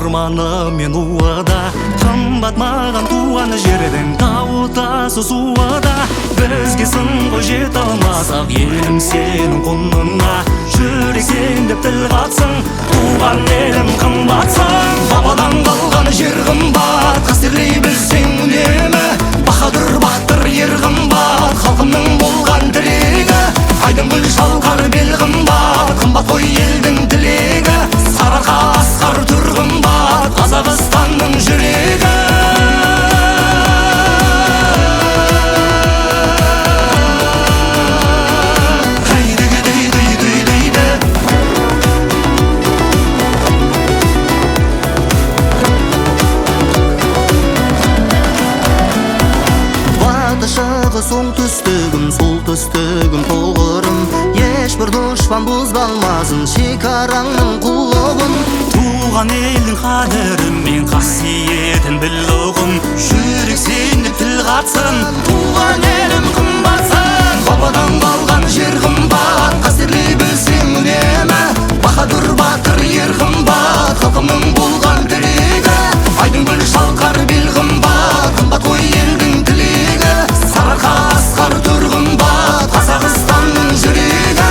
арманы мен уыда, қымбат маған туған жердің тауы тасы суы да. Бізге сын ғой жете алмасақ елім сенің құныңа, жүрек сен деп тіл қатсың, туған елім қымбатсың. Бабадан қалған жер қымбат, қастерлей білсең үнемі, баһадүр батыр ер қымбат, халқымның болған тірегі. Айдын гүл шалқар бел қымбат, қымбат қой елдің тілегі. Сарыарқа асқар түр қымбат, Қазақстанның жүрегі. Шығыс оңтүстігім, солтүстігім толғырым, ешбір дұшпан бұзбалмасын шекараңның құлығын. Туған елдің қадірін мен қасиетін біл ұғын, жүрек сен деп тіл қатсын, туған елім қымбатсың. Бабадан қалған жер қымбат, қастерлей білсең үнемі, баһадүр батыр ер қымбат, халқымның болған тірегі. Айдын гүл шалқар бел қымбат, қымбат қой елдің тілегі. Сарыарқа асқар түр қымбат, Қазақстанның жүрегі.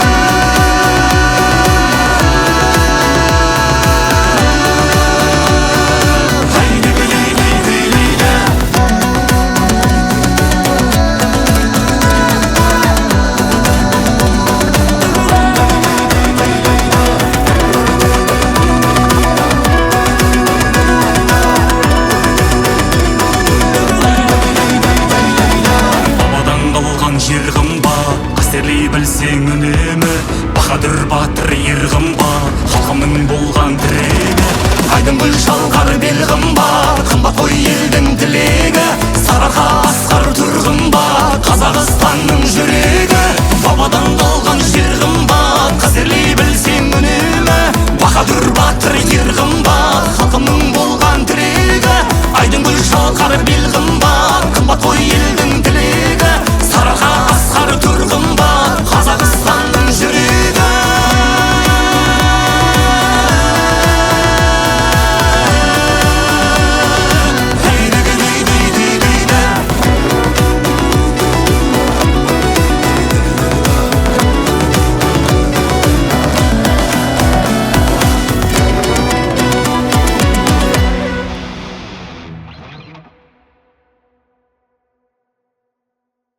Жер қымбат, қастерлей білсең үнемі, баһадүр батыр ер қымбат, халқымның болған тірегі. Айдын гүл шалқар бел қымбат, қымбат қой елдің тілегі. Сарыарқа асқар түр қымбат, Қазақстанның жүрегі. Бабадан қалған жер қымбат, қастерлей білсең үнемі, баһадүр батыр ер қымбат.